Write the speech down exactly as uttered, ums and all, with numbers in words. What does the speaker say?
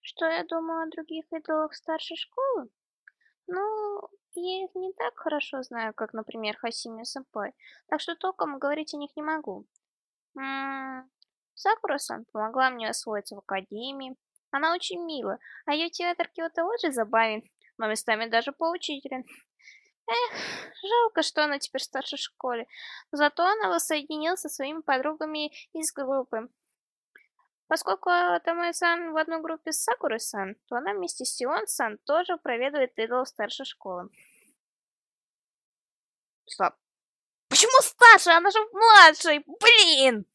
Что я думаю о других идолах старшей школы? Ну, я их не так хорошо знаю, как, например, Хасими Сэмпай, так что толком говорить о них не могу. М, Сакура-сан помогла мне освоиться в академии. Она очень мила, а ее театр Киото очень забавен, но местами даже поучителен. Эх, жалко, что она теперь в старшей школе. Зато она воссоединилась со своими подругами из группы. Поскольку Тамэ-сан в одной группе с Сакурой-сан, то она вместе с Сион-сан тоже проведывает идол старшей школы. Стоп. Почему старшая? Она же младшей! Блин!